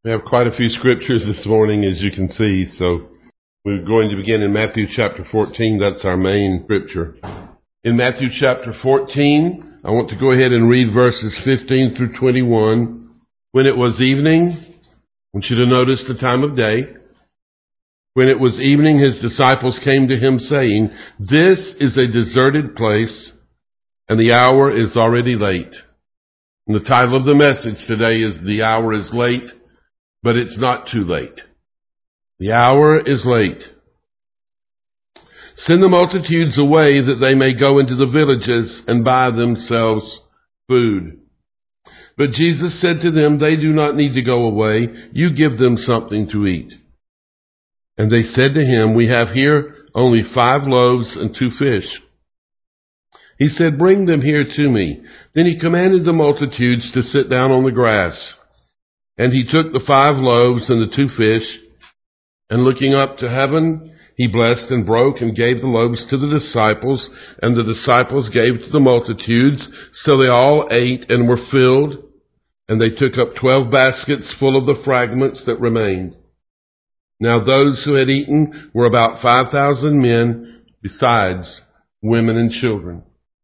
We have quite a few scriptures this morning, as you can see, so we're going to begin in Matthew chapter 14. That's our main scripture. In Matthew chapter 14, I want to go ahead and read verses 15 through 21. When it was evening, I want you to notice the time of day. When it was evening, his disciples came to him saying, "This is a deserted place, and the hour is already late." And the title of the message today is "The Hour is Late, but it's not too late." The hour is late. Send the multitudes away that they may go into the villages and buy themselves food. But Jesus said to them, "They do not need to go away. You give them something to eat." And they said to him, "We have here only 5 loaves and 2 fish." He said, "Bring them here to me." Then he commanded the multitudes to sit down on the grass. And he took the 5 loaves and the 2 fish, and looking up to heaven, he blessed and broke and gave the loaves to the disciples, and the disciples gave to the multitudes. So they all ate and were filled, and they took up 12 baskets full of the fragments that remained. Now those who had eaten were about 5,000 men, besides women and children.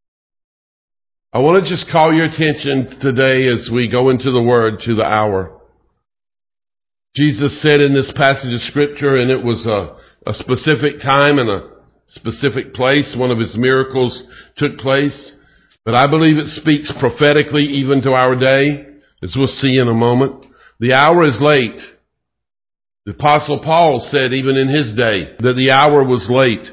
I want to just call your attention today as we go into the Word to the hour. Jesus said in this passage of Scripture, and it was a specific time and a specific place, one of his miracles took place, but I believe it speaks prophetically even to our day, as we'll see in a moment. The hour is late. The Apostle Paul said even in his day that the hour was late.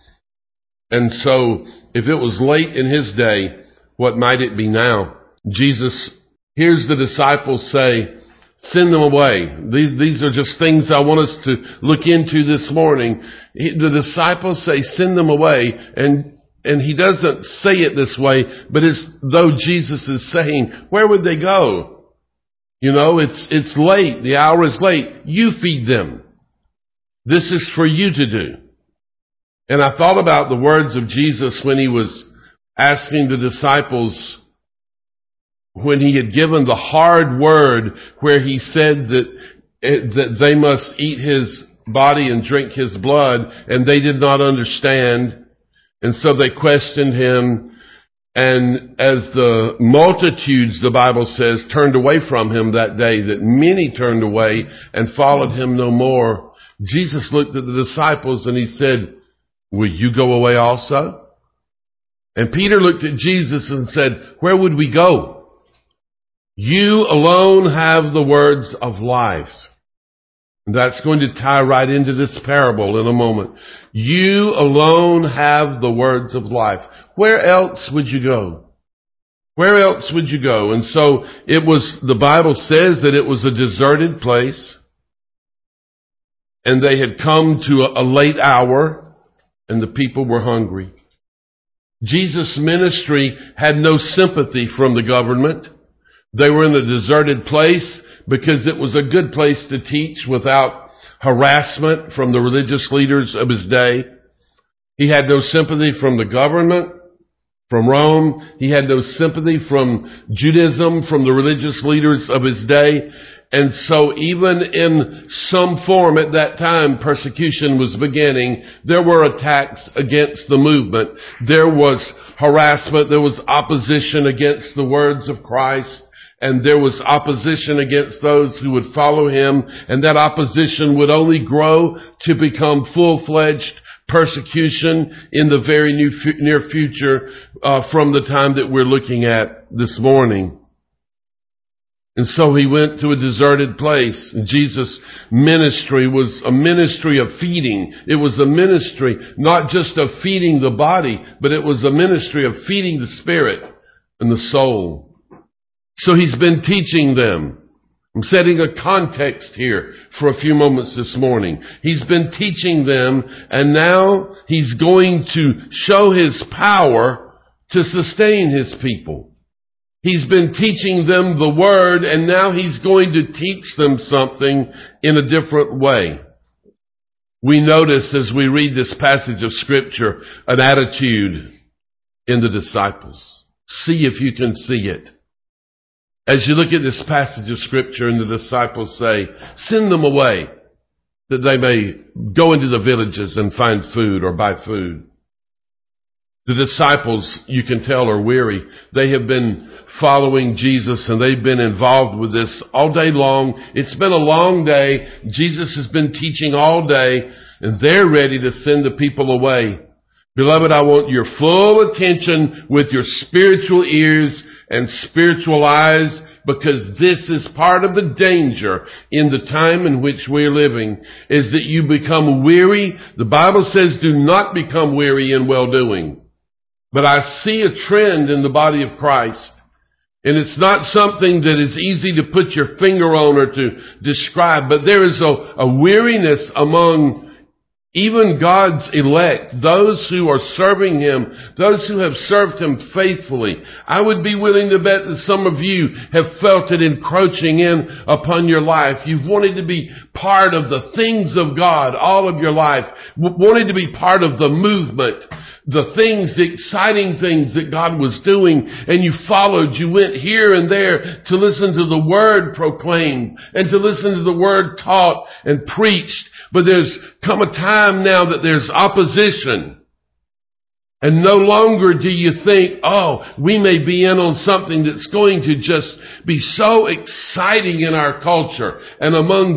And so, if it was late in his day, what might it be now? Jesus hears the disciples say, "Send them away." These are just things I want us to look into this morning. The disciples say, "Send them away." And he doesn't say it this way, but it's though Jesus is saying, where would they go? You know, it's late. The hour is late. You feed them. This is for you to do. And I thought about the words of Jesus when he was asking the disciples, when he had given the hard word where he said that they must eat his body and drink his blood, and they did not understand. And so they questioned him. And as the multitudes, the Bible says, turned away from him that day, that many turned away and followed him no more, Jesus looked at the disciples and he said, "Will you go away also?" And Peter looked at Jesus and said, "Where would we go? You alone have the words of life." And that's going to tie right into this parable in a moment. You alone have the words of life. Where else would you go? Where else would you go? And so it was, the Bible says that it was a deserted place, and they had come to a late hour, and the people were hungry. Jesus' ministry had no sympathy from the government. They were in a deserted place because it was a good place to teach without harassment from the religious leaders of his day. He had no sympathy from the government, from Rome. He had no sympathy from Judaism, from the religious leaders of his day. And so even in some form at that time, persecution was beginning. There were attacks against the movement. There was harassment. There was opposition against the words of Christ. And there was opposition against those who would follow him. And that opposition would only grow to become full-fledged persecution in the very near future from the time that we're looking at this morning. And so he went to a deserted place. And Jesus' ministry was a ministry of feeding. It was a ministry not just of feeding the body, but it was a ministry of feeding the spirit and the soul. So he's been teaching them. I'm setting a context here for a few moments this morning. He's been teaching them, and now he's going to show his power to sustain his people. He's been teaching them the word, and now he's going to teach them something in a different way. We notice as we read this passage of Scripture an attitude in the disciples. See if you can see it. As you look at this passage of Scripture and the disciples say, send them away that they may go into the villages and find food or buy food. The disciples, you can tell, are weary. They have been following Jesus and they've been involved with this all day long. It's been a long day. Jesus has been teaching all day and they're ready to send the people away. Beloved, I want your full attention with your spiritual ears and spiritual eyes, because this is part of the danger in the time in which we're living, is that you become weary. The Bible says do not become weary in well-doing. But I see a trend in the body of Christ, and it's not something that is easy to put your finger on or to describe, but there is a weariness among even God's elect, those who are serving Him, those who have served Him faithfully. I would be willing to bet that some of you have felt it encroaching in upon your life. You've wanted to be part of the things of God all of your life, wanted to be part of the movement, the things, the exciting things that God was doing, and you followed. You went here and there to listen to the Word proclaimed and to listen to the Word taught and preached. But there's come a time now that there's opposition. And no longer do you think, oh, we may be in on something that's going to just be so exciting in our culture and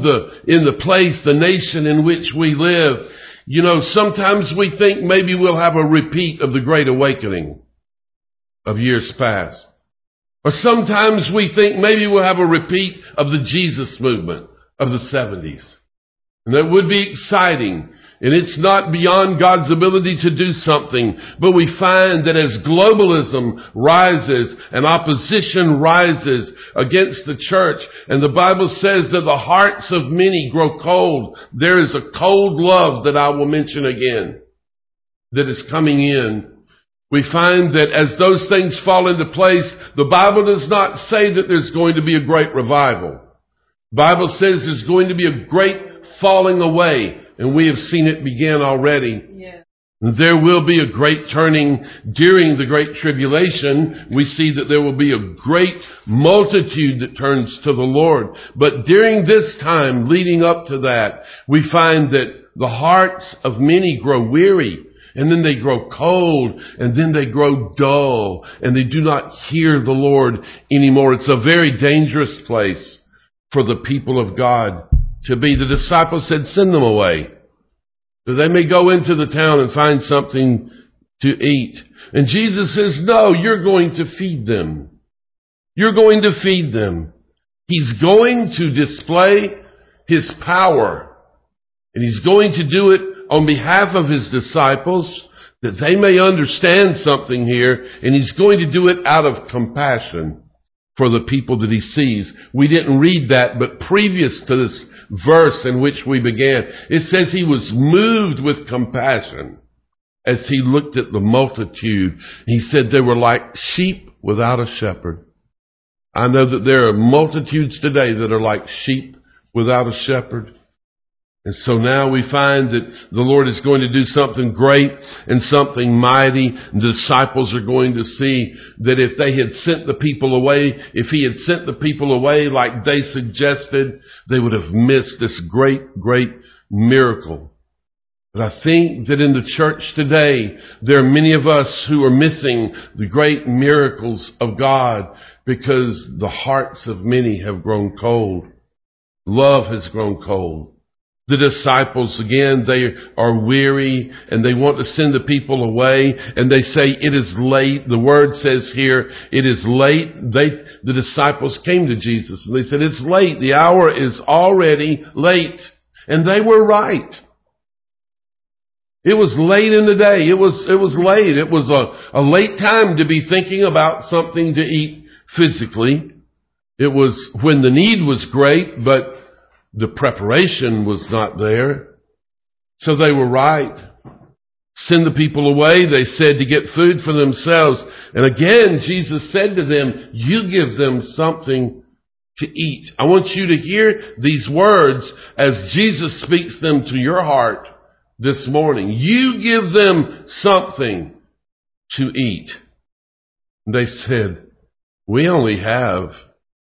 in the place, the nation in which we live. You know, sometimes we think maybe we'll have a repeat of the Great Awakening of years past. Or sometimes we think maybe we'll have a repeat of the Jesus movement of the 70s. And that would be exciting. And it's not beyond God's ability to do something. But we find that as globalism rises and opposition rises against the church, and the Bible says that the hearts of many grow cold, there is a cold love that I will mention again that is coming in. We find that as those things fall into place, the Bible does not say that there's going to be a great revival. The Bible says there's going to be a great falling away, and we have seen it begin already. Yeah. There will be a great turning during the Great Tribulation. We see that there will be a great multitude that turns to the Lord. But during this time, leading up to that, we find that the hearts of many grow weary, and then they grow cold, and then they grow dull, and they do not hear the Lord anymore. It's a very dangerous place for the people of God to be. The disciples said, send them away, that they may go into the town and find something to eat. And Jesus says, no, you're going to feed them. You're going to feed them. He's going to display His power. And He's going to do it on behalf of His disciples, that they may understand something here. And He's going to do it out of compassion for the people that He sees. We didn't read that, but previous to this verse in which we began, it says He was moved with compassion as He looked at the multitude. He said they were like sheep without a shepherd. I know that there are multitudes today that are like sheep without a shepherd. And so now we find that the Lord is going to do something great and something mighty. The disciples are going to see that if they had sent the people away, if He had sent the people away like they suggested, they would have missed this great, great miracle. But I think that in the church today, there are many of us who are missing the great miracles of God because the hearts of many have grown cold. Love has grown cold. The disciples, again, they are weary and they want to send the people away, and they say, it is late. The word says here, it is late. The disciples came to Jesus and they said, it's late. The hour is already late. And they were right. It was late in the day. It was late. It was a late time to be thinking about something to eat physically. It was when the need was great, but the preparation was not there. So they were right. Send the people away, they said, to get food for themselves. And again, Jesus said to them, you give them something to eat. I want you to hear these words as Jesus speaks them to your heart this morning. You give them something to eat. And they said, we only have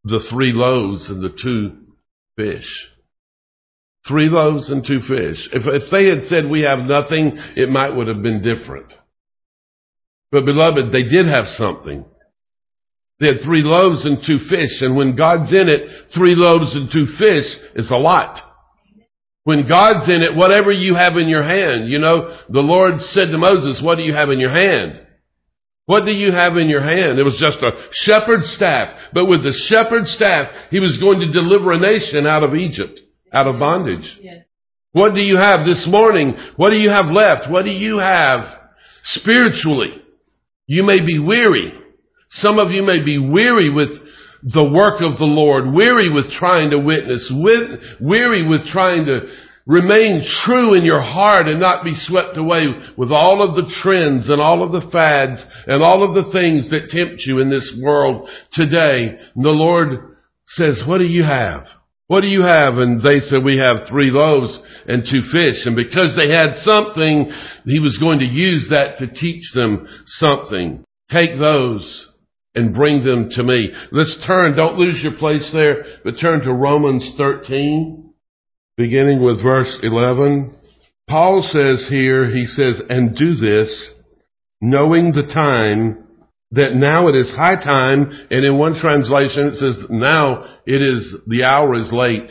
the 3 loaves and the 2 fish. 3 loaves and 2 fish. If they had said we have nothing, it might would have been different. But beloved, they did have something. They had 3 loaves and 2 fish. And when God's in it, 3 loaves and 2 fish is a lot. When God's in it, whatever you have in your hand, the Lord said to Moses, what do you have in your hand? What do you have in your hand? It was just a shepherd's staff. But with the shepherd's staff, he was going to deliver a nation out of Egypt, out of bondage. Yes. What do you have this morning? What do you have left? What do you have spiritually? You may be weary. Some of you may be weary with the work of the Lord, weary with trying to witness, weary with trying to remain true in your heart and not be swept away with all of the trends and all of the fads and all of the things that tempt you in this world today. And the Lord says, what do you have? What do you have? And they said, we have 3 loaves and 2 fish. And because they had something, he was going to use that to teach them something. Take those and bring them to me. Let's turn, don't lose your place there, but turn to Romans 13, beginning with verse 11. Paul says here, he says, and do this, knowing the time, that now it is high time, and in one translation it says, now it is, the hour is late.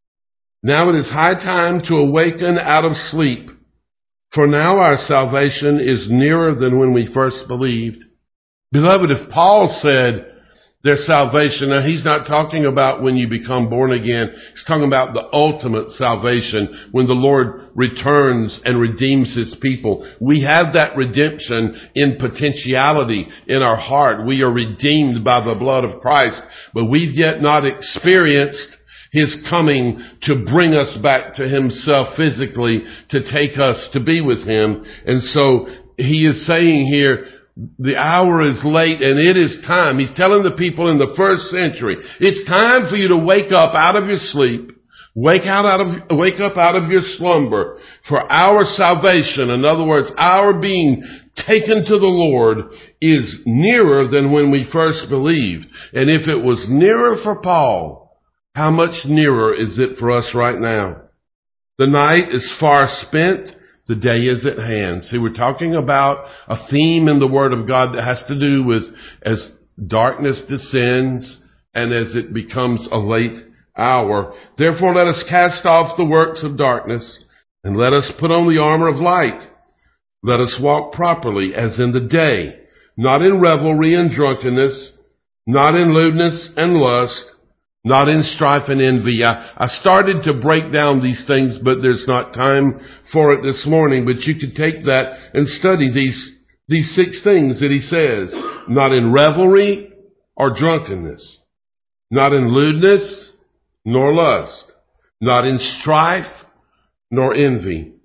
Now it is high time to awaken out of sleep, for now our salvation is nearer than when we first believed. Beloved, if Paul said their salvation, now he's not talking about when you become born again. He's talking about the ultimate salvation, when the Lord returns and redeems his people. We have that redemption in potentiality in our heart. We are redeemed by the blood of Christ, but we've yet not experienced his coming to bring us back to himself physically, to take us to be with him. And so he is saying here, the hour is late and it is time. He's telling the people in the first century, it's time for you to wake up out of your sleep. Wake up out of your slumber. For our salvation, in other words, our being taken to the Lord is nearer than when we first believed. And if it was nearer for Paul, how much nearer is it for us right now? The night is far spent. The day is at hand. See, we're talking about a theme in the Word of God that has to do with as darkness descends and as it becomes a late hour. Therefore, let us cast off the works of darkness and let us put on the armor of light. Let us walk properly as in the day, not in revelry and drunkenness, not in lewdness and lust, not in strife and envy. I started to break down these things, but there's not time for it this morning. But you could take that and study these 6 things that he says. Not in revelry or drunkenness. Not in lewdness nor lust. Not in strife nor envy.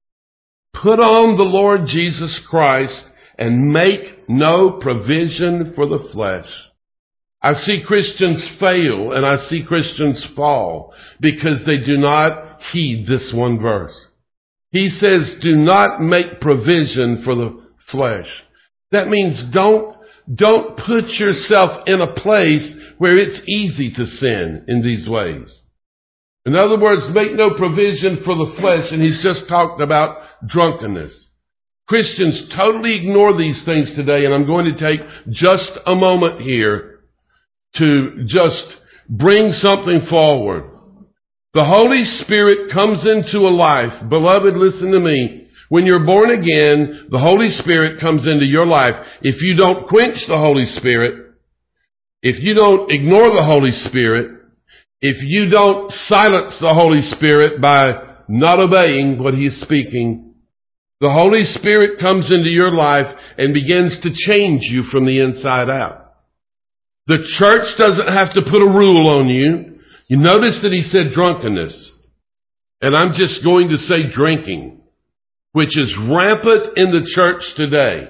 Put on the Lord Jesus Christ and make no provision for the flesh. I see Christians fail and I see Christians fall because they do not heed this one verse. He says, do not make provision for the flesh. That means don't put yourself in a place where it's easy to sin in these ways. In other words, make no provision for the flesh, and he's just talked about drunkenness. Christians totally ignore these things today, and I'm going to take just a moment here to just bring something forward. The Holy Spirit comes into a life. Beloved, listen to me. When you're born again, the Holy Spirit comes into your life. If you don't quench the Holy Spirit, if you don't ignore the Holy Spirit, if you don't silence the Holy Spirit by not obeying what He is speaking, the Holy Spirit comes into your life and begins to change you from the inside out. The church doesn't have to put a rule on you. You notice that he said drunkenness. And I'm just going to say drinking, which is rampant in the church today.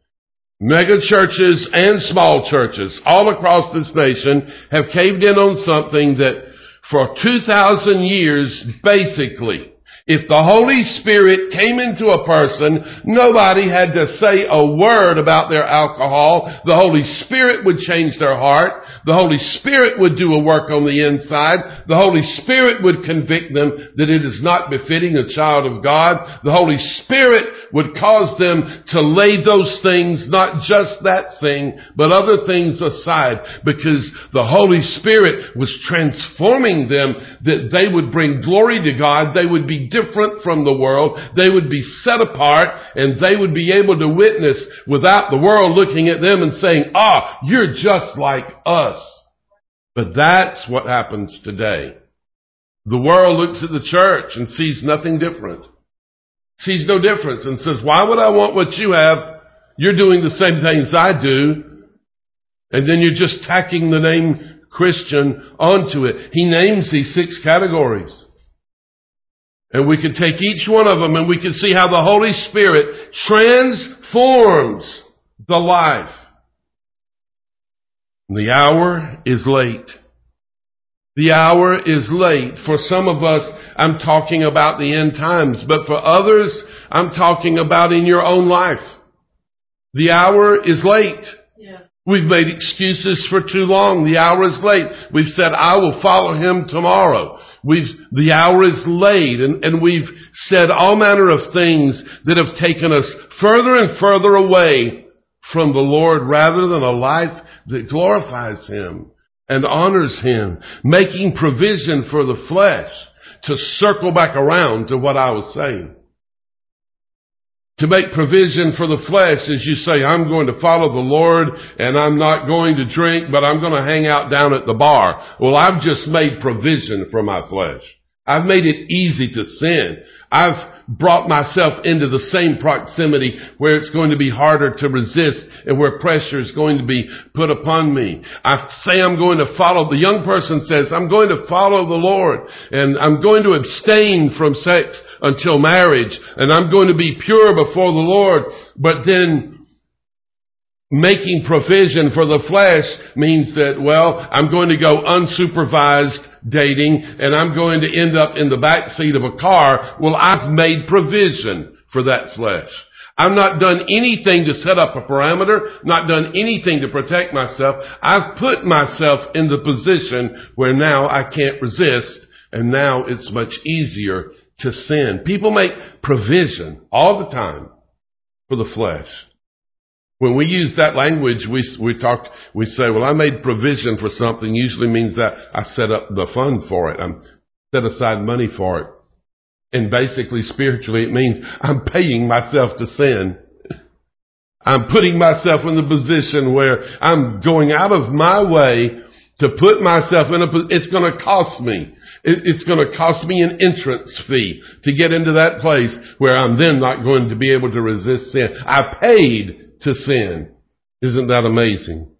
Mega churches and small churches all across this nation have caved in on something that for 2,000 years basically If the Holy Spirit came into a person, nobody had to say a word about their alcohol. The Holy Spirit would change their heart. The Holy Spirit would do a work on the inside. The Holy Spirit would convict them that it is not befitting a child of God. The Holy Spirit would cause them to lay those things, not just that thing, but other things aside, because the Holy Spirit was transforming them, that they would bring glory to God. They would be different from the world. They would be set apart, and they would be able to witness without the world looking at them and saying, you're just like us. But that's what happens today. The world looks at the church and sees nothing different. Sees no difference and says, why would I want what you have? You're doing the same things I do. And then you're just tacking the name Christian onto it. He names these 6 categories. And we could take each one of them and we could see how the Holy Spirit transforms the life. The hour is late. The hour is late. For some of us, I'm talking about the end times. But for others, I'm talking about in your own life. The hour is late. Yes. We've made excuses for too long. The hour is late. We've said, I will follow him tomorrow. The hour is late, and we've said all manner of things that have taken us further and further away from the Lord rather than a life that glorifies him and honors him, making provision for the flesh. To circle back around to what I was saying. To make provision for the flesh is you say, I'm going to follow the Lord and I'm not going to drink, but I'm going to hang out down at the bar. Well, I've just made provision for my flesh. I've made it easy to sin. I've brought myself into the same proximity where it's going to be harder to resist and where pressure is going to be put upon me. I say I'm going to follow. The young person says, I'm going to follow the Lord and I'm going to abstain from sex until marriage and I'm going to be pure before the Lord. But then making provision for the flesh means that, well, I'm going to go unsupervised dating and I'm going to end up in the back seat of a car. Well, I've made provision for that flesh. I've not done anything to set up a parameter, not done anything to protect myself. I've put myself in the position where now I can't resist and now it's much easier to sin. People make provision all the time for the flesh. When we use that language, we say, well, I made provision for something. Usually means that I set up the fund for it. I'm set aside money for it. And basically, spiritually, it means I'm paying myself to sin. I'm putting myself in the position where I'm going out of my way to put myself in it's going to cost me. It's going to cost me an entrance fee to get into that place where I'm then not going to be able to resist sin. I paid to sin. Isn't that amazing?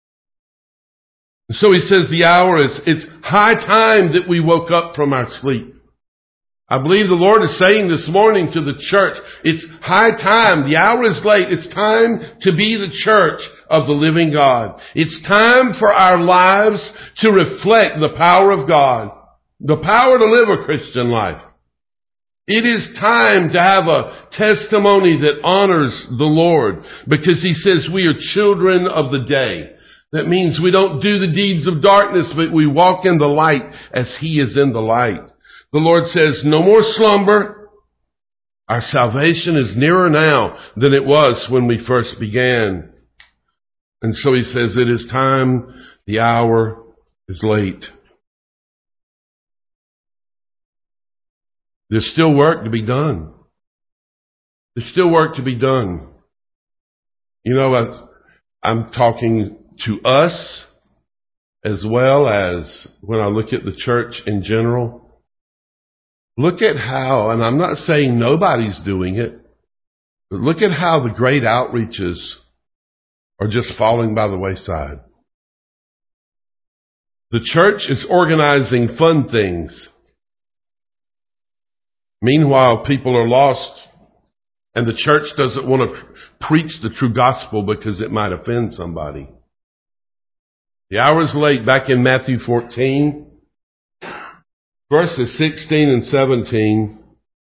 So he says it's high time that we woke up from our sleep. I believe the Lord is saying this morning to the church, it's high time. The hour is late. It's time to be the church of the living God. It's time for our lives to reflect the power of God, the power to live a Christian life. It is time to have a testimony that honors the Lord, because he says we are children of the day. That means we don't do the deeds of darkness, but we walk in the light as he is in the light. The Lord says, no more slumber. Our salvation is nearer now than it was when we first began. And so he says it is time, the hour is late. There's still work to be done. There's still work to be done. You know, I'm talking to us as well as when I look at the church in general. Look at how, and I'm not saying nobody's doing it, but look at how the great outreaches are just falling by the wayside. The church is organizing fun things. Meanwhile, people are lost, and the church doesn't want to preach the true gospel because it might offend somebody. The hour is late. Back in Matthew 14, verses 16 and 17,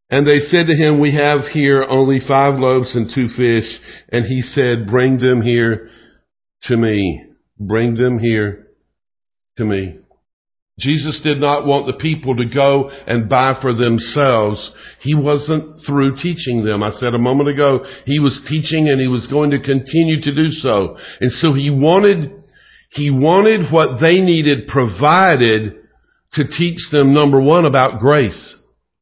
And they said to him, we have here only 5 loaves and 2 fish. And he said, bring them here to me. Bring them here to me. Jesus did not want the people to go and buy for themselves. He wasn't through teaching them. I said a moment ago, he was teaching and he was going to continue to do so. And so he wanted what they needed provided to teach them, number one, about grace.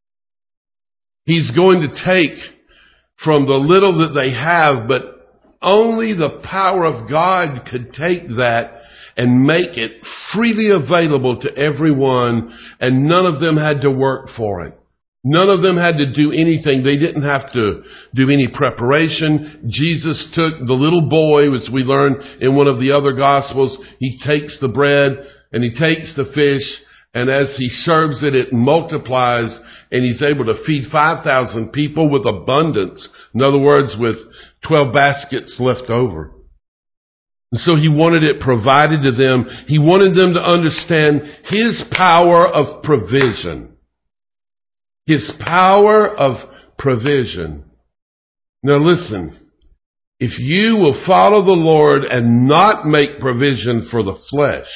He's going to take from the little that they have, but only the power of God could take that and make it freely available to everyone, and none of them had to work for it. None of them had to do anything. They didn't have to do any preparation. Jesus took the little boy, as we learn in one of the other Gospels. He takes the bread and he takes the fish, and as he serves it, it multiplies, and he's able to feed 5,000 people with abundance. In other words, with 12 baskets left over. And so he wanted it provided to them. He wanted them to understand his power of provision. His power of provision. Now listen, if you will follow the Lord and not make provision for the flesh,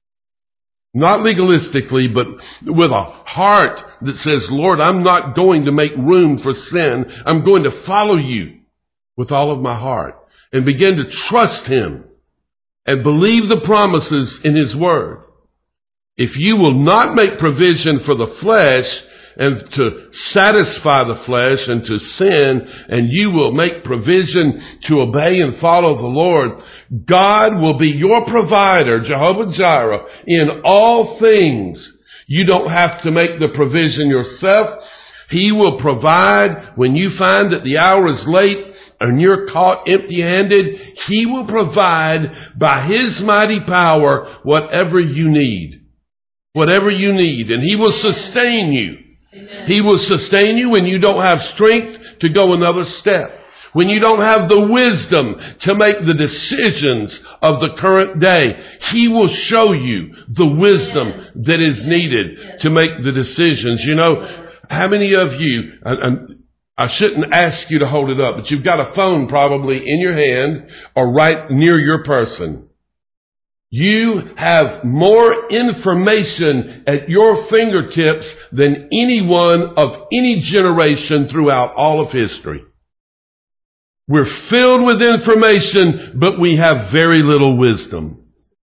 not legalistically, but with a heart that says, Lord, I'm not going to make room for sin. I'm going to follow you with all of my heart and begin to trust him and believe the promises in his word. If you will not make provision for the flesh and to satisfy the flesh and to sin, and you will make provision to obey and follow the Lord, God will be your provider, Jehovah Jireh, in all things. You don't have to make the provision yourself. He will provide when you find that the hour is late and you're caught empty-handed. He will provide by his mighty power whatever you need. Whatever you need. And he will sustain you. Amen. He will sustain you when you don't have strength to go another step. When you don't have the wisdom to make the decisions of the current day. He will show you the wisdom that is needed to make the decisions. You know, how many of you, I shouldn't ask you to hold it up, but you've got a phone probably in your hand or right near your person. You have more information at your fingertips than anyone of any generation throughout all of history. We're filled with information, but we have very little wisdom.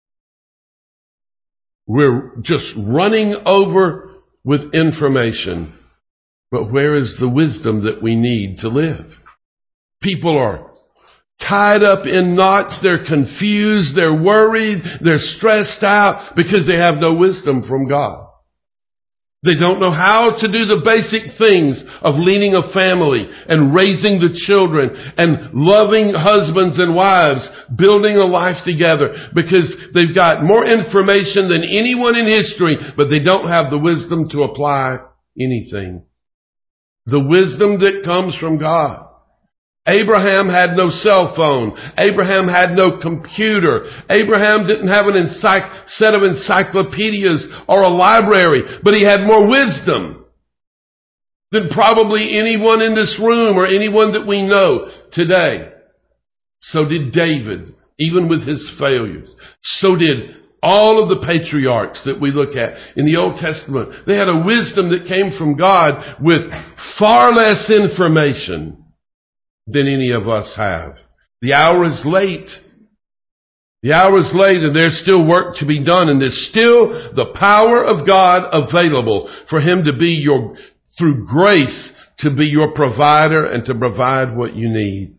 We're just running over with information. But where is the wisdom that we need to live? People are tied up in knots. They're confused. They're worried. They're stressed out because they have no wisdom from God. They don't know how to do the basic things of leading a family and raising the children and loving husbands and wives, building a life together, because they've got more information than anyone in history, but they don't have the wisdom to apply anything. The wisdom that comes from God. Abraham had no cell phone. Abraham had no computer. Abraham didn't have a set of encyclopedias or a library, but he had more wisdom than probably anyone in this room or anyone that we know today. So did David, even with his failures. So did all of the patriarchs that we look at in the Old Testament. They had a wisdom that came from God with far less information than any of us have. The hour is late. The hour is late, and there's still work to be done, and there's still the power of God available for him to be through grace, to be your provider and to provide what you need.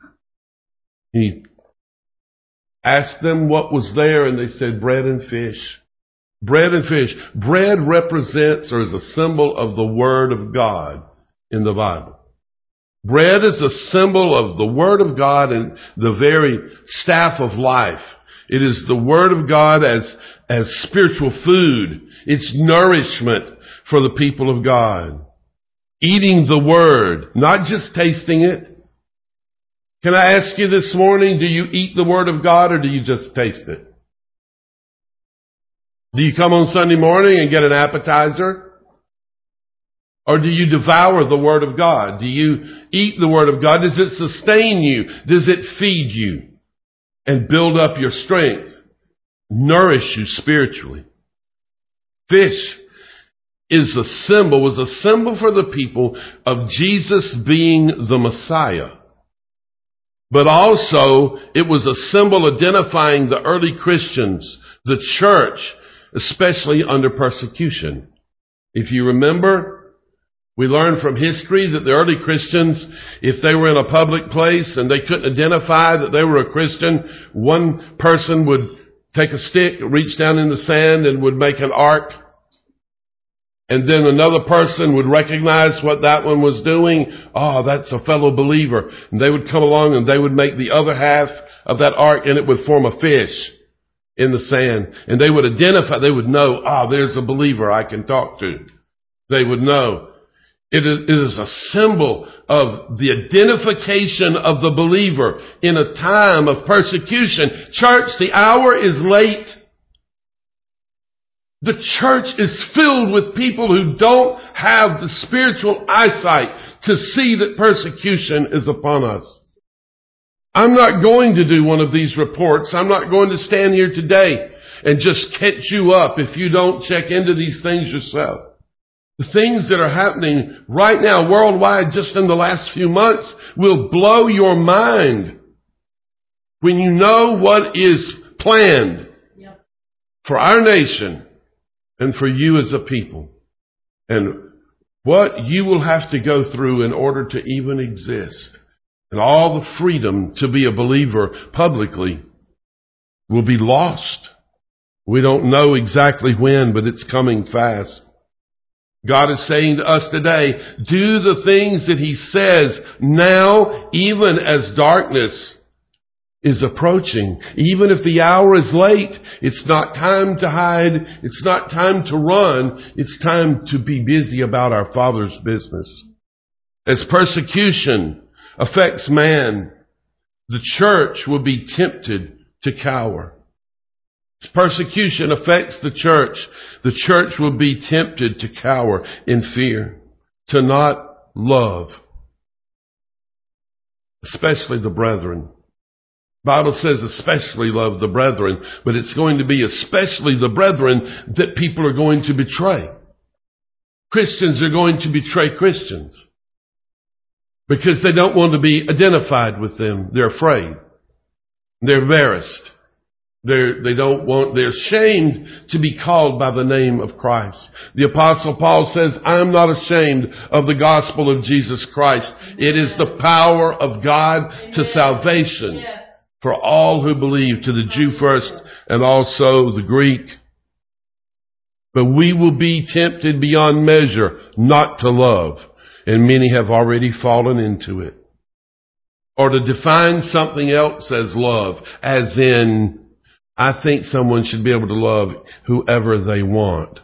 He asked them what was there, and they said bread and fish. Bread and fish. Bread represents or is a symbol of the Word of God in the Bible. Bread is a symbol of the Word of God and the very staff of life. It is the Word of God as spiritual food. It's nourishment for the people of God. Eating the Word, not just tasting it. Can I ask you this morning, do you eat the Word of God or do you just taste it? Do you come on Sunday morning and get an appetizer? Or do you devour the Word of God? Do you eat the Word of God? Does it sustain you? Does it feed you and build up your strength? Nourish you spiritually? Fish was a symbol for the people of Jesus being the Messiah. But also, it was a symbol identifying the early Christians, the church, especially under persecution. If you remember, we learned from history that the early Christians, if they were in a public place and they couldn't identify that they were a Christian, one person would take a stick, reach down in the sand, and would make an ark. And then another person would recognize what that one was doing. Oh, that's a fellow believer. And they would come along and they would make the other half of that ark, and it would form a fish in the sand. And they would identify, they would know, there's a believer I can talk to. They would know. It is a symbol of the identification of the believer in a time of persecution. Church, the hour is late. The church is filled with people who don't have the spiritual eyesight to see that persecution is upon us. I'm not going to do one of these reports. I'm not going to stand here today and just catch you up if you don't check into these things yourself. The things that are happening right now worldwide just in the last few months will blow your mind when you know what is planned for our nation and for you as a people, and what you will have to go through in order to even exist. And all the freedom to be a believer publicly will be lost. We don't know exactly when, but it's coming fast. God is saying to us today, do the things that He says now, even as darkness is approaching. Even if the hour is late, it's not time to hide. It's not time to run. It's time to be busy about our Father's business. As persecution affects man, the church will be tempted to cower. As persecution affects the church will be tempted to cower in fear, to not love, especially the brethren. Bible says especially love the brethren, but it's going to be especially the brethren that people are going to betray. Christians are going to betray Christians because they don't want to be identified with them. They're afraid. They're embarrassed. They're ashamed to be called by the name of Christ. The Apostle Paul says, I'm not ashamed of the gospel of Jesus Christ. It is the power of God to salvation for all who believe, to the Jew first and also the Greek. But we will be tempted beyond measure not to love, and many have already fallen into it. Or to define something else as love, as in, I think someone should be able to love whoever they want.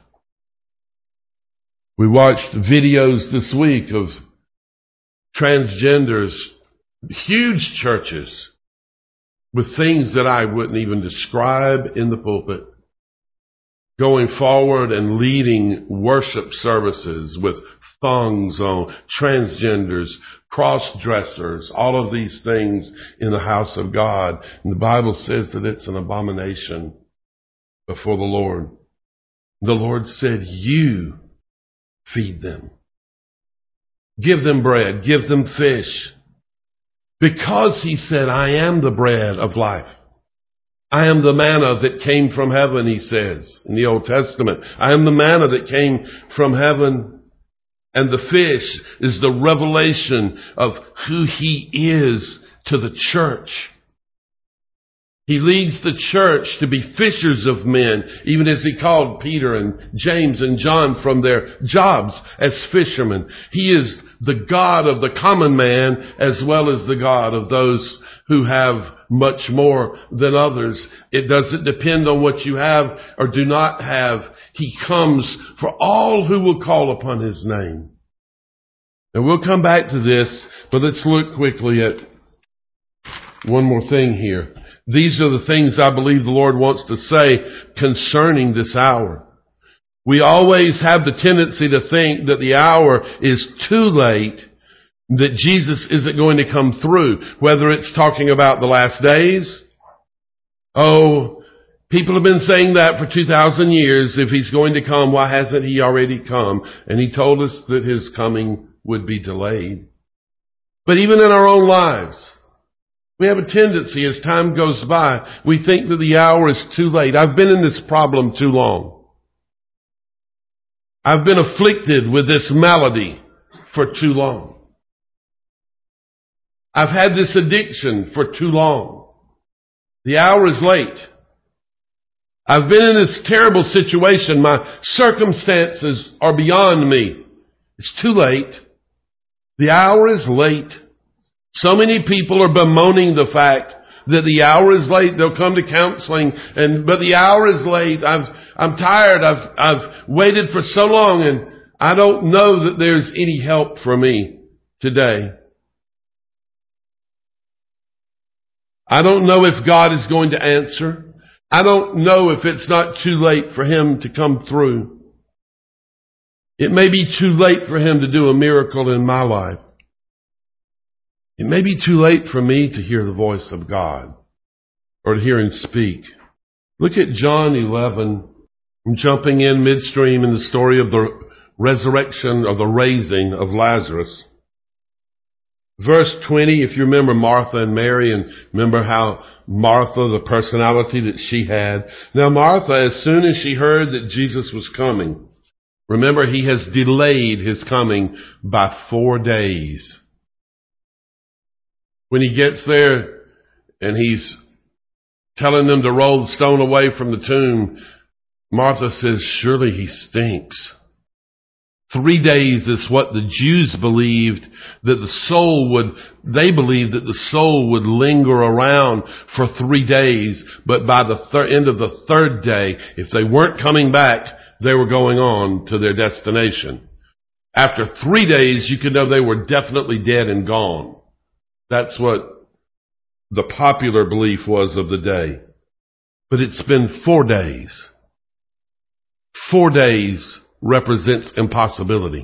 We watched videos this week of transgenders, huge churches, with things that I wouldn't even describe in the pulpit, going forward and leading worship services with thongs on, transgenders, cross-dressers, all of these things in the house of God. And the Bible says that it's an abomination before the Lord. The Lord said, you feed them. Give them bread. Give them fish. Because He said, I am the bread of life. I am the manna that came from heaven, He says in the Old Testament. I am the manna that came from heaven. And the fish is the revelation of who He is to the church. He leads the church to be fishers of men, even as He called Peter and James and John from their jobs as fishermen. He is the God of the common man as well as the God of those who have much more than others. It doesn't depend on what you have or do not have. He comes for all who will call upon His name. And we'll come back to this, but let's look quickly at one more thing here. These are the things I believe the Lord wants to say concerning this hour. We always have the tendency to think that the hour is too late, that Jesus isn't going to come through, whether it's talking about the last days. Oh, people have been saying that for 2,000 years. If he's going to come, why hasn't he already come? And he told us that his coming would be delayed. But even in our own lives, we have a tendency as time goes by, we think that the hour is too late. I've been in this problem too long. I've been afflicted with this malady for too long. I've had this addiction for too long. The hour is late. I've been in this terrible situation. My circumstances are beyond me. It's too late. The hour is late. So many people are bemoaning the fact that the hour is late. They'll come to counseling, but the hour is late. I'm tired. I've waited for so long, and I don't know that there's any help for me today. I don't know if God is going to answer. I don't know if it's not too late for him to come through. It may be too late for him to do a miracle in my life. It may be too late for me to hear the voice of God or to hear him speak. Look at John 11. I'm jumping in midstream in the story of the resurrection or the raising of Lazarus. Verse 20, if you remember Martha and Mary, and remember how Martha, the personality that she had. Now Martha, as soon as she heard that Jesus was coming, remember he has delayed his coming by 4 days. When he gets there and he's telling them to roll the stone away from the tomb, Martha says, surely he stinks. 3 days is what the Jews believed that they believed that the soul would linger around for 3 days, but by the end of the third day, if they weren't coming back, they were going on to their destination. After 3 days, you could know they were definitely dead and gone. That's what the popular belief was of the day. But it's been 4 days. 4 days represents impossibility.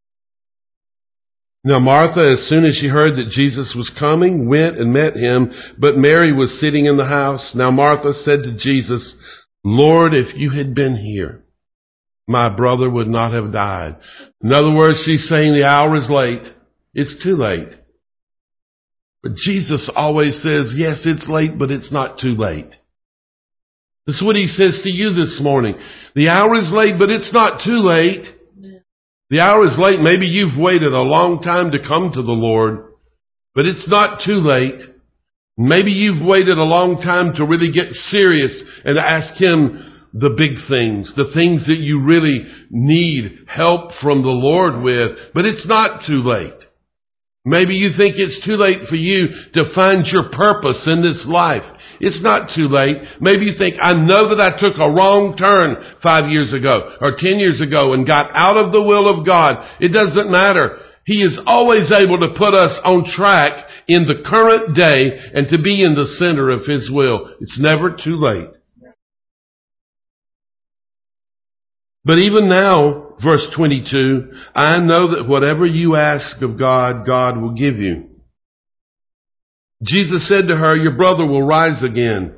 Now Martha, as soon as she heard that Jesus was coming, went and met him, but Mary was sitting in the house. Now Martha said to Jesus, Lord, if you had been here, my brother would not have died. In other words, she's saying the hour is late. It's too late. But Jesus always says, yes, it's late, but it's not too late. This is what he says to you this morning. The hour is late, but it's not too late. The hour is late. Maybe you've waited a long time to come to the Lord, but it's not too late. Maybe you've waited a long time to really get serious and ask him the big things, the things that you really need help from the Lord with, but it's not too late. Maybe you think it's too late for you to find your purpose in this life. It's not too late. Maybe you think, I know that I took a wrong turn 5 years ago or 10 years ago and got out of the will of God. It doesn't matter. He is always able to put us on track in the current day and to be in the center of his will. It's never too late. But even now, verse 22, I know that whatever you ask of God, God will give you. Jesus said to her, your brother will rise again.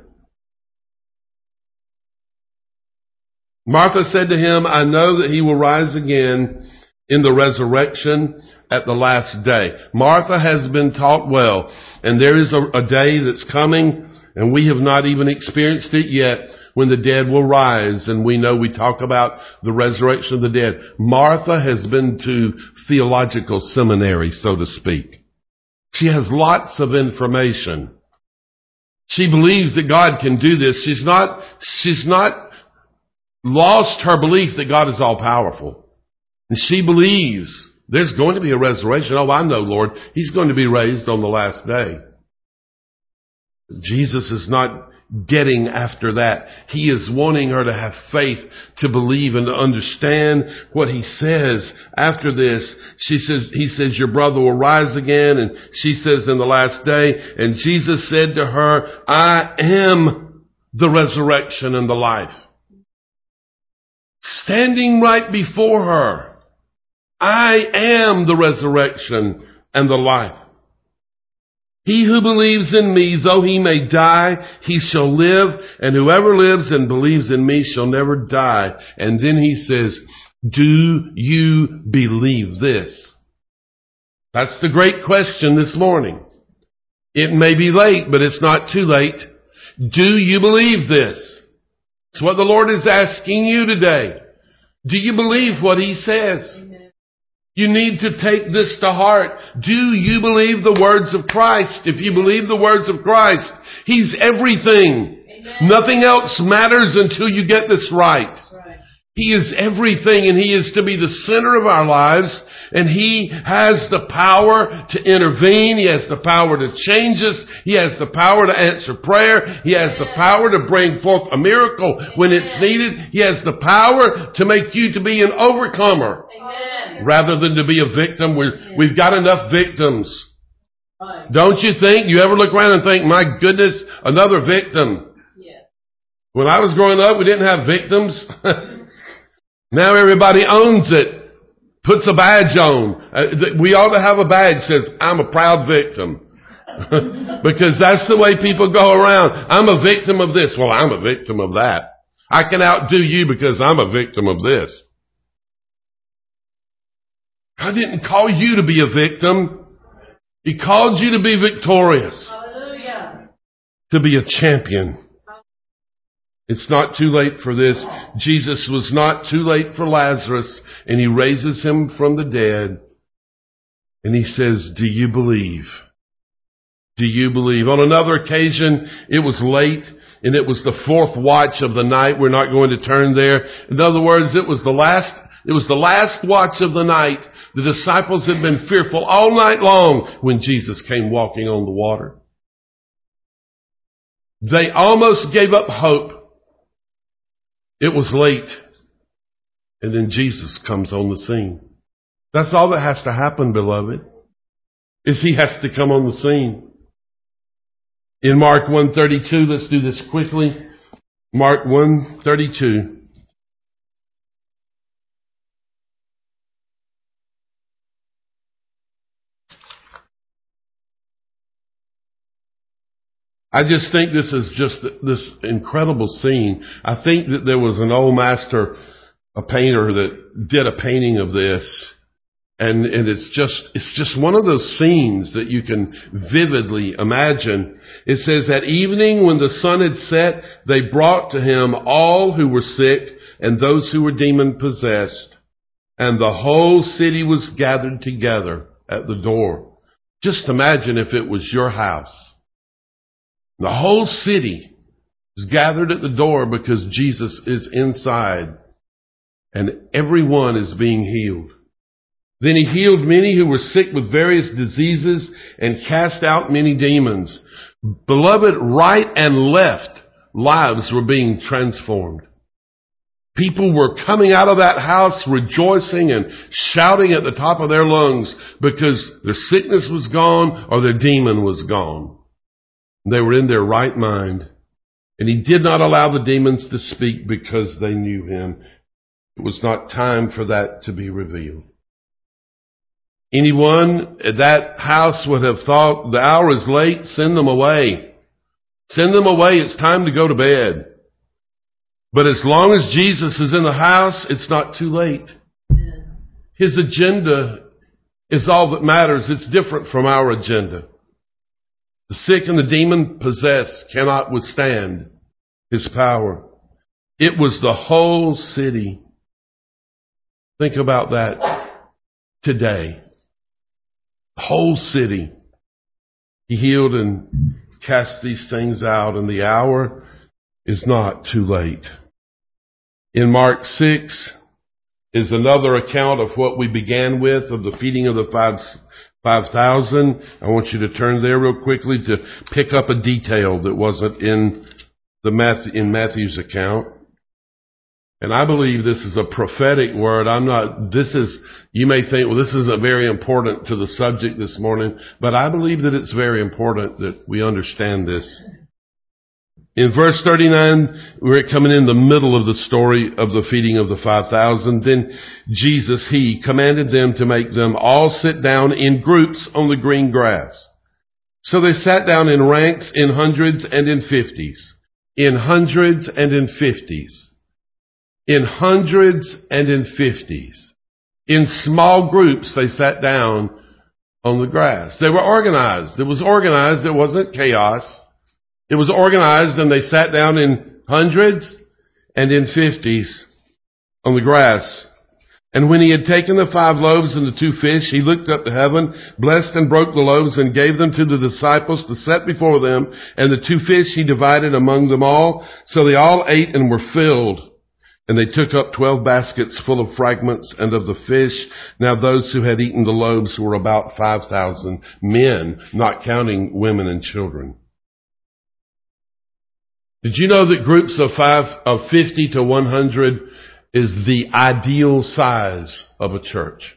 Martha said to him, I know that he will rise again in the resurrection at the last day. Martha has been taught well, and there is a day that's coming, and we have not even experienced it yet, when the dead will rise. And we know we talk about the resurrection of the dead. Martha has been to theological seminary, so to speak. She has lots of information. She believes that God can do this. She's not lost her belief that God is all powerful. And she believes there's going to be a resurrection. Oh, I know, Lord. He's going to be raised on the last day. Jesus is not getting after that. He is wanting her to have faith, to believe and to understand what he says. After this, he says, your brother will rise again. And she says, in the last day. And Jesus said to her, I am the resurrection and the life. standing right before her. I am the resurrection and the life. He who believes in me, though he may die, he shall live, and whoever lives and believes in me shall never die. And then he says, do you believe this? That's the great question this morning. It may be late, but it's not too late. Do you believe this? It's what the Lord is asking you today. Do you believe what he says? Amen. You need to take this to heart. Do you believe the words of Christ? If you believe the words of Christ, he's everything. Amen. Nothing else matters until you get this right. He is everything, and he is to be the center of our lives, and he has the power to intervene. He has the power to change us. He has the power to answer prayer. He has the power to bring forth a miracle when it's needed. He has the power to make you to be an overcomer. Amen. Rather than to be a victim. We've got enough victims. Don't you think? You ever look around and think, my goodness, another victim? When I was growing up, we didn't have victims. Now everybody owns it, puts a badge on. We ought to have a badge that says, I'm a proud victim. Because that's the way people go around. I'm a victim of this. Well, I'm a victim of that. I can outdo you because I'm a victim of this. God didn't call you to be a victim. He called you to be victorious. Hallelujah. To be a champion. It's not too late for this. Jesus was not too late for Lazarus, and he raises him from the dead. And he says, do you believe? Do you believe? On another occasion, it was late, and it was the fourth watch of the night. We're not going to turn there. In other words, it was the last watch of the night. The disciples had been fearful all night long when Jesus came walking on the water. They almost gave up hope. It was late. And then Jesus comes on the scene. That's all that has to happen, beloved, is he has to come on the scene. In Mark 1:32, let's do this quickly. Mark 1:32. I just think this is just this incredible scene. I think that there was an old master, a painter, that did a painting of this. And it's just one of those scenes that you can vividly imagine. It says, that evening when the sun had set, they brought to him all who were sick and those who were demon possessed. And the whole city was gathered together at the door. Just imagine if it was your house. The whole city is gathered at the door because Jesus is inside, and everyone is being healed. Then he healed many who were sick with various diseases and cast out many demons. Beloved, right and left, lives were being transformed. People were coming out of that house rejoicing and shouting at the top of their lungs because their sickness was gone or their demon was gone. They were in their right mind. And he did not allow the demons to speak because they knew him. It was not time for that to be revealed. Anyone at that house would have thought, the hour is late, send them away. Send them away, it's time to go to bed. But as long as Jesus is in the house, it's not too late. His agenda is all that matters. It's different from our agenda. The sick and the demon-possessed cannot withstand his power. It was the whole city. Think about that today. The whole city. He healed and cast these things out, and the hour is not too late. In Mark 6 is another account of what we began with, of the feeding of the 5,000. I want you to turn there real quickly to pick up a detail that wasn't in Matthew's account. And I believe this is a prophetic word. You may think, well, this isn't very important to the subject this morning, but I believe that it's very important that we understand this. In verse 39, we're coming in the middle of the story of the feeding of the 5,000. Then Jesus, he commanded them to make them all sit down in groups on the green grass. So they sat down in ranks, in hundreds and in fifties. In hundreds and in fifties. In hundreds and in fifties. In small groups, they sat down on the grass. They were organized. It was organized. It wasn't chaos. It was organized, and they sat down in hundreds and in fifties on the grass. And when he had taken the 5 loaves and the 2 fish, he looked up to heaven, blessed and broke the loaves, and gave them to the disciples to set before them. And the 2 fish he divided among them all. So they all ate and were filled. And they took up 12 baskets full of fragments and of the fish. Now those who had eaten the loaves were about 5,000 men, not counting women and children. Did you know that groups of 50 to 100 is the ideal size of a church?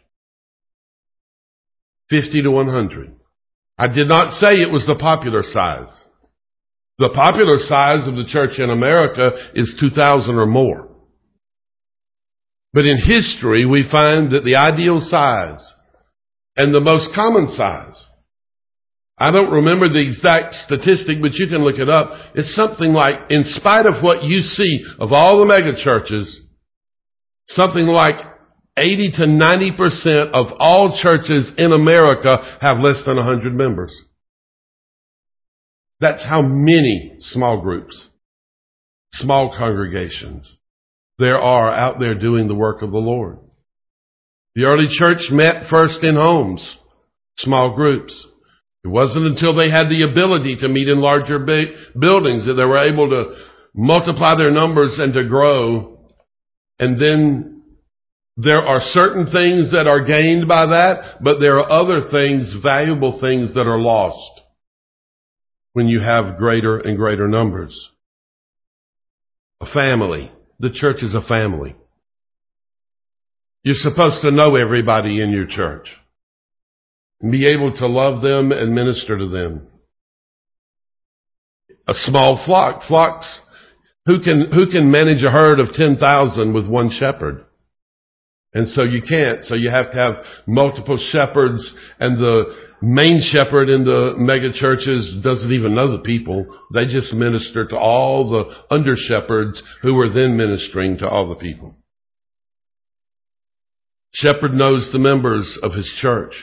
50 to 100. I did not say it was the popular size. The popular size of the church in America is 2,000 or more. But in history, we find that the ideal size and the most common size, I don't remember the exact statistic, but you can look it up. It's something like, in spite of what you see of all the mega churches, something like 80 to 90% of all churches in America have less than 100 members. That's how many small groups, small congregations there are out there doing the work of the Lord. The early church met first in homes, small groups. It wasn't until they had the ability to meet in larger buildings that they were able to multiply their numbers and to grow. And then there are certain things that are gained by that, but there are other things, valuable things, that are lost when you have greater and greater numbers. A family. The church is a family. You're supposed to know everybody in your church and be able to love them and minister to them. A small flock. Flocks. Who can manage a herd of 10,000 with one shepherd? And so you can't. So you have to have multiple shepherds, and the main shepherd in the mega churches doesn't even know the people. They just minister to all the under shepherds who are then ministering to all the people. Shepherd knows the members of his church.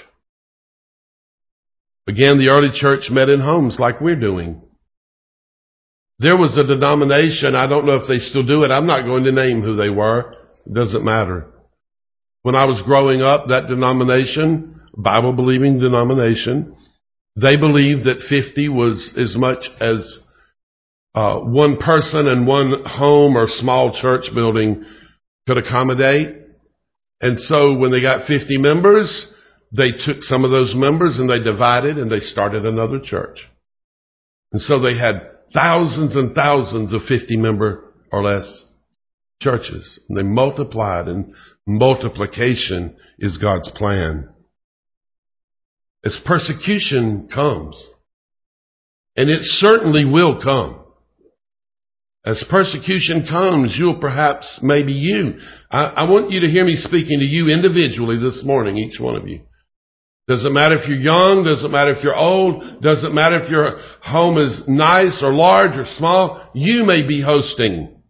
Again, the early church met in homes like we're doing. There was a denomination, I don't know if they still do it. I'm not going to name who they were. It doesn't matter. When I was growing up, that denomination, Bible-believing denomination, they believed that 50 was as much as one person and one home or small church building could accommodate. And so when they got 50 members, they took some of those members and they divided and they started another church. And so they had thousands and thousands of 50 member or less churches. And they multiplied, and multiplication is God's plan. As persecution comes, and it certainly will come, as persecution comes, you'll perhaps, maybe you, I want you to hear me speaking to you individually this morning, each one of you. Doesn't matter if you're young, doesn't matter if you're old, doesn't matter if your home is nice or large or small, you may be hosting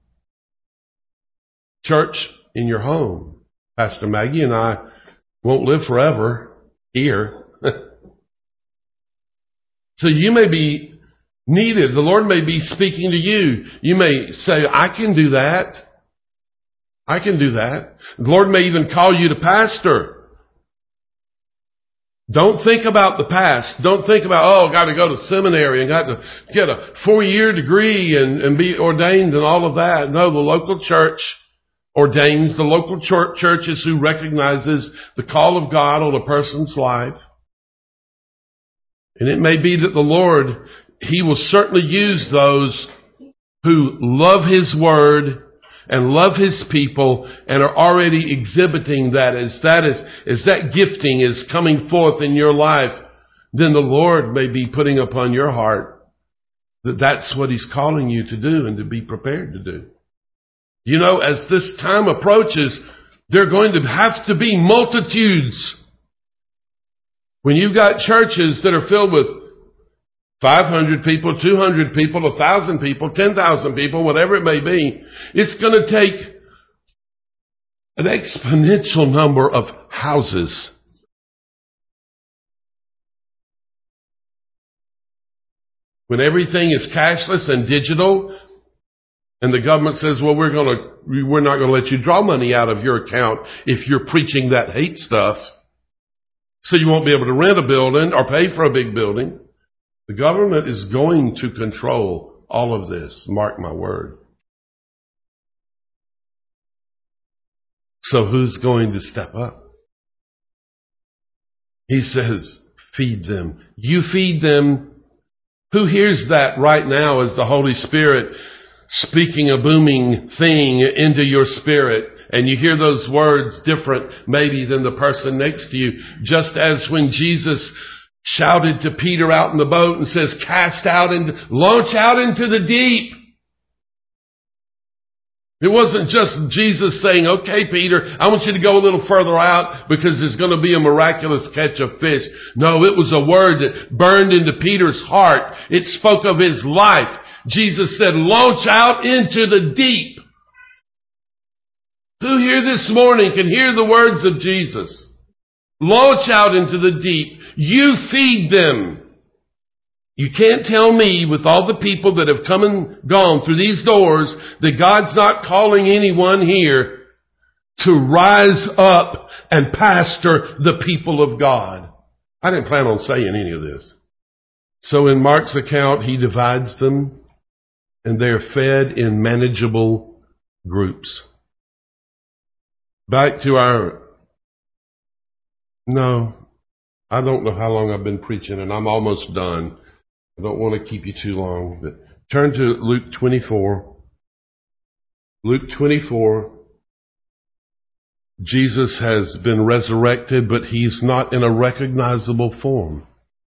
church in your home. Pastor Maggie and I won't live forever here. So you may be needed. The Lord may be speaking to you. You may say, I can do that. I can do that. The Lord may even call you to pastor. Don't think about the past. Don't think about, got to go to seminary and got to get a 4-year degree and be ordained and all of that. No, the local church ordains. The local church is who recognizes the call of God on a person's life. And it may be that the Lord, He will certainly use those who love His Word and love His people and are already exhibiting that. As that gifting is coming forth in your life, then the Lord may be putting upon your heart That's what he's calling you to do and to be prepared to do. You know, as this time approaches, there are going to have to be multitudes. When you've got churches that are filled with 500 people, 200 people, 1,000 people, 10,000 people, whatever it may be, it's going to take an exponential number of houses. When everything is cashless and digital, and the government says, well, we're not going to let you draw money out of your account if you're preaching that hate stuff, so you won't be able to rent a building or pay for a big building. The government is going to control all of this. Mark my word. So who's going to step up? He says, feed them. You feed them. Who hears that right now as the Holy Spirit speaking a booming thing into your spirit? And you hear those words different maybe than the person next to you. Just as when Jesus shouted to Peter out in the boat and says, launch out into the deep. It wasn't just Jesus saying, okay, Peter, I want you to go a little further out because there's going to be a miraculous catch of fish. No, it was a word that burned into Peter's heart. It spoke of his life. Jesus said, launch out into the deep. Who here this morning can hear the words of Jesus? Launch out into the deep. You feed them. You can't tell me with all the people that have come and gone through these doors that God's not calling anyone here to rise up and pastor the people of God. I didn't plan on saying any of this. So in Mark's account, he divides them and they're fed in manageable groups. Back to I don't know how long I've been preaching and I'm almost done. I don't want to keep you too long, but turn to Luke 24. Luke 24. Jesus has been resurrected, but he's not in a recognizable form.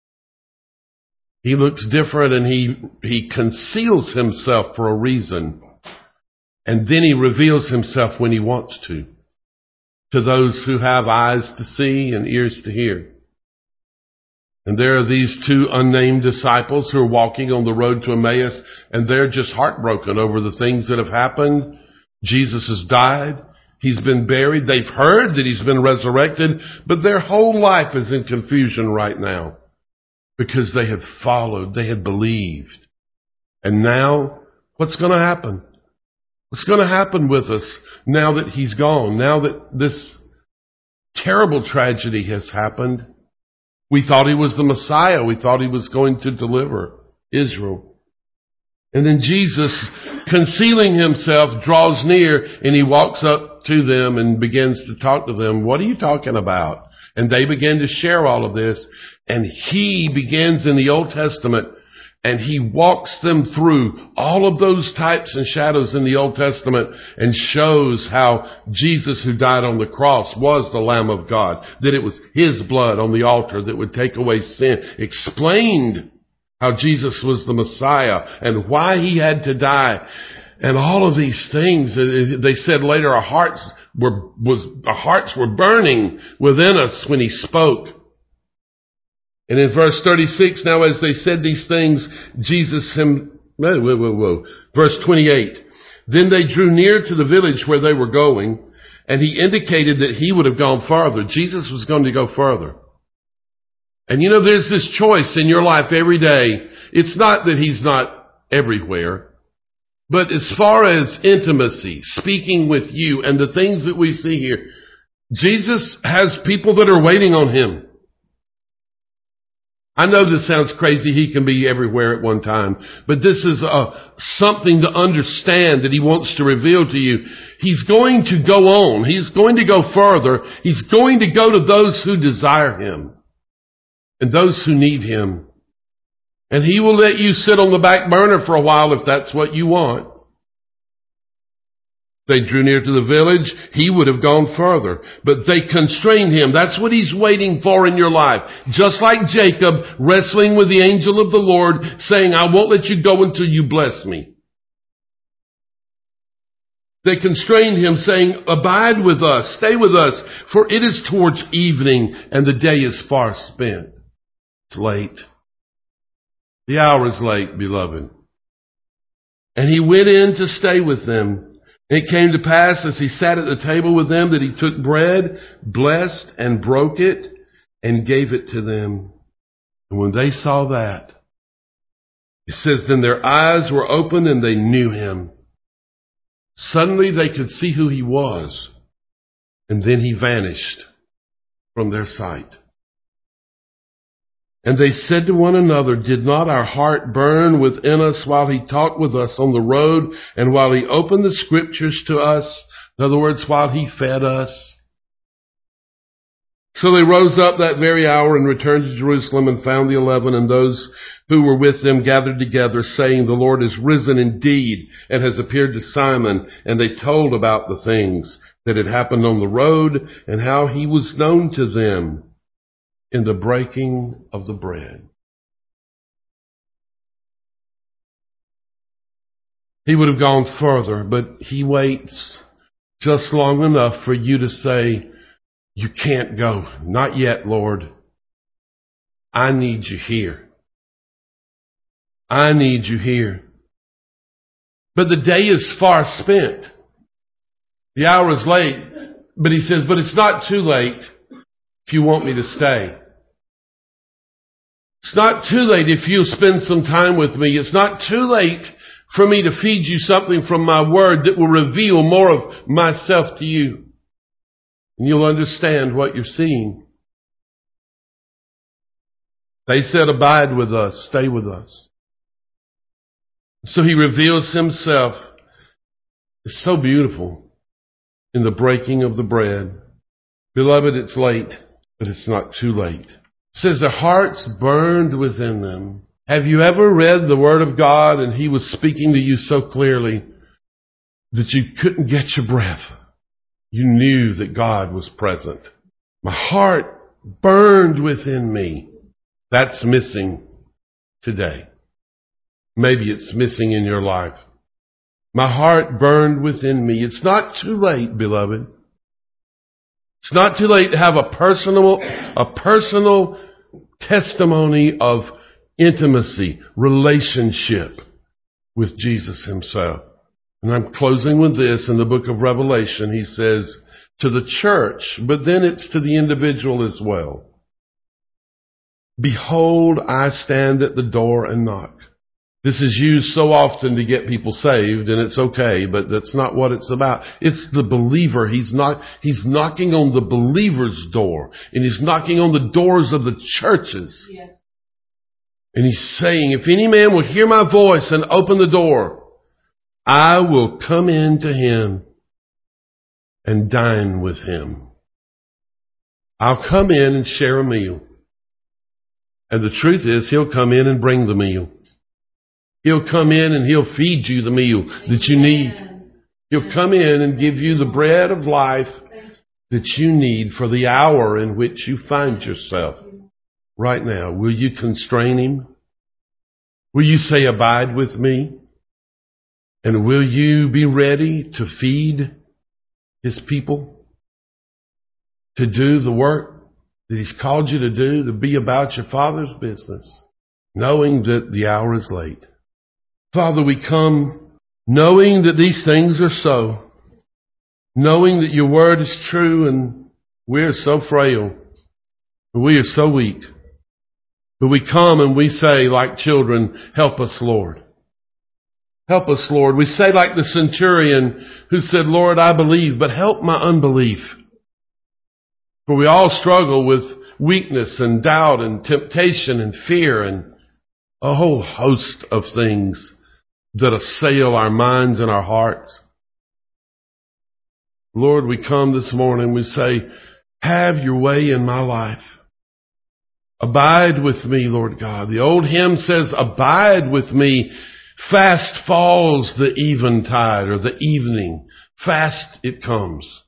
He looks different and he conceals himself for a reason. And then he reveals himself when he wants to those who have eyes to see and ears to hear. And there are these two unnamed disciples who are walking on the road to Emmaus, and they're just heartbroken over the things that have happened. Jesus has died. He's been buried. They've heard that he's been resurrected, but their whole life is in confusion right now because they had followed, they had believed. And now, what's going to happen? What's going to happen with us now that he's gone, now that this terrible tragedy has happened? We thought he was the Messiah. We thought he was going to deliver Israel. And then Jesus, concealing himself, draws near and he walks up to them and begins to talk to them. What are you talking about? And they begin to share all of this. And he begins in the Old Testament and he walks them through all of those types and shadows in the Old Testament and shows how Jesus who died on the cross was the Lamb of God, that it was his blood on the altar that would take away sin. Explained how Jesus was the Messiah and why he had to die. And all of these things, they said later, our hearts were burning within us when he spoke. And in verse 36, now as they said these things, Verse 28. Then they drew near to the village where they were going, and he indicated that he would have gone farther. Jesus was going to go further. And you know, there's this choice in your life every day. It's not that he's not everywhere, but as far as intimacy, speaking with you and the things that we see here, Jesus has people that are waiting on him. I know this sounds crazy. He can be everywhere at one time, but this is something to understand that he wants to reveal to you. He's going to go on. He's going to go further. He's going to go to those who desire him and those who need him. And he will let you sit on the back burner for a while if that's what you want. They drew near to the village. He would have gone further, but they constrained him. That's what he's waiting for in your life. Just like Jacob wrestling with the angel of the Lord saying, I won't let you go until you bless me. They constrained him saying, abide with us, stay with us, for it is towards evening and the day is far spent. It's late. The hour is late, beloved. And he went in to stay with them. It came to pass as he sat at the table with them that he took bread, blessed and broke it and gave it to them. And when they saw that, it says, then their eyes were opened and they knew him. Suddenly they could see who he was. And then he vanished from their sight. And they said to one another, did not our heart burn within us while he talked with us on the road and while he opened the scriptures to us? In other words, while he fed us. So they rose up that very hour and returned to Jerusalem and found the 11 and those who were with them gathered together, saying, the Lord is risen indeed and has appeared to Simon. And they told about the things that had happened on the road and how he was known to them in the breaking of the bread. He would have gone further, but he waits just long enough for you to say, you can't go. Not yet, Lord. I need you here. I need you here. But the day is far spent. The hour is late. But he says, but it's not too late if you want me to stay. It's not too late if you'll spend some time with me. It's not too late for me to feed you something from my word that will reveal more of myself to you. And you'll understand what you're seeing. They said, abide with us, stay with us. So he reveals himself. It's so beautiful in the breaking of the bread. Beloved, it's late, but it's not too late. It says their hearts burned within them. Have you ever read the Word of God and he was speaking to you so clearly that you couldn't get your breath? You knew that God was present. My heart burned within me. That's missing today. Maybe it's missing in your life. My heart burned within me. It's not too late, beloved. It's not too late to have a personal testimony of intimacy, relationship with Jesus himself. And I'm closing with this. In the book of Revelation, he says to the church, but then it's to the individual as well. Behold, I stand at the door and knock. This is used so often to get people saved, and it's okay, but that's not what it's about. It's the believer. He's knocking on the believer's door, and he's knocking on the doors of the churches. Yes. And he's saying, if any man will hear my voice and open the door, I will come in to him and dine with him. I'll come in and share a meal. And the truth is, he'll come in and bring the meal. He'll come in and he'll feed you the meal that you need. He'll come in and give you the bread of life that you need for the hour in which you find yourself right now. Will you constrain him? Will you say, abide with me? And will you be ready to feed his people? To do the work that he's called you to do, to be about your Father's business, knowing that the hour is late. Father, we come knowing that these things are so, knowing that your word is true, and we're so frail, and we are so weak. But we come and we say like children, help us, Lord. Help us, Lord. We say like the centurion who said, Lord, I believe, but help my unbelief. For we all struggle with weakness and doubt and temptation and fear and a whole host of things that assail our minds and our hearts. Lord, we come this morning, we say, have your way in my life. Abide with me, Lord God. The old hymn says, abide with me, Fast falls the eventide or the evening. Fast it comes.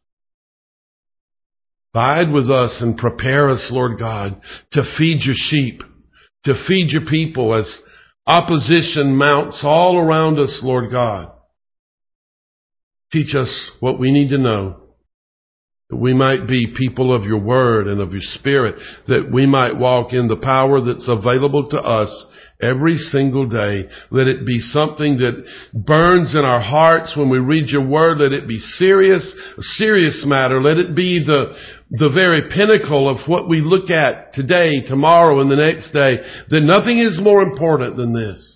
Bide with us and prepare us, Lord God, to feed your sheep, to feed your people as opposition mounts all around us, Lord God. Teach us what we need to know, that we might be people of your word and of your spirit, that we might walk in the power that's available to us every single day. Let it be something that burns in our hearts when we read your word. Let it be serious, a serious matter. Let it be the very pinnacle of what we look at today, tomorrow, and the next day. That nothing is more important than this.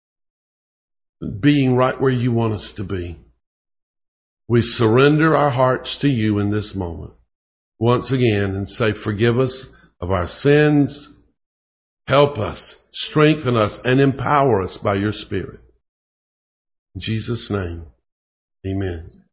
Being right where you want us to be. We surrender our hearts to you in this moment once again and say, forgive us of our sins. Help us, strengthen us, and empower us by your Spirit. In Jesus' name, amen.